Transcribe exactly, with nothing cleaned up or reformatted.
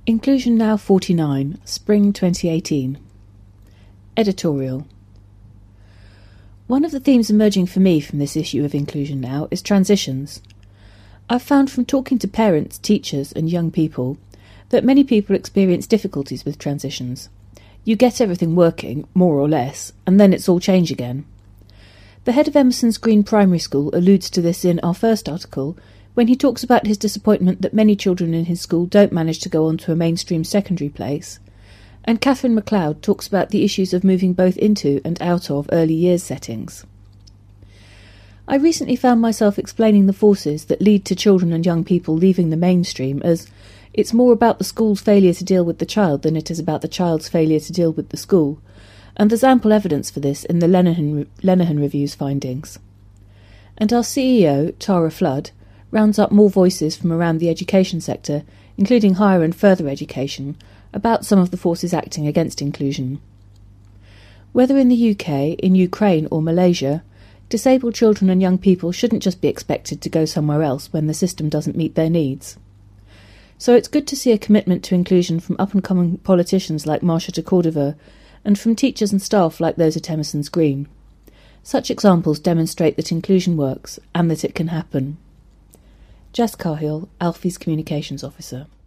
Inclusion Now forty-nine, Spring twenty eighteen. Editorial. One of the themes emerging for me from this issue of Inclusion Now is transitions. I've found from talking to parents, teachers and young people that many people experience difficulties with transitions. You get everything working, more or less, and then it's all change again. The head of Emerson's Green Primary School alludes to this in our first article when he talks about his disappointment that many children in his school don't manage to go on to a mainstream secondary place, and Catherine MacLeod talks about the issues of moving both into and out of early years settings. I recently found myself explaining the forces that lead to children and young people leaving the mainstream as it's more about the school's failure to deal with the child than it is about the child's failure to deal with the school, and there's ample evidence for this in the Lenihan, Lenihan Review's findings. And our C E O, Tara Flood, rounds up more voices from around the education sector, including higher and further education, about some of the forces acting against inclusion. Whether in the U K, in Ukraine or Malaysia, disabled children and young people shouldn't just be expected to go somewhere else when the system doesn't meet their needs. So it's good to see a commitment to inclusion from up-and-coming politicians like Marsha de Cordova and from teachers and staff like those at Emerson's Green. Such examples demonstrate that inclusion works and that it can happen. Jess Cahill, Alfie's Communications Officer.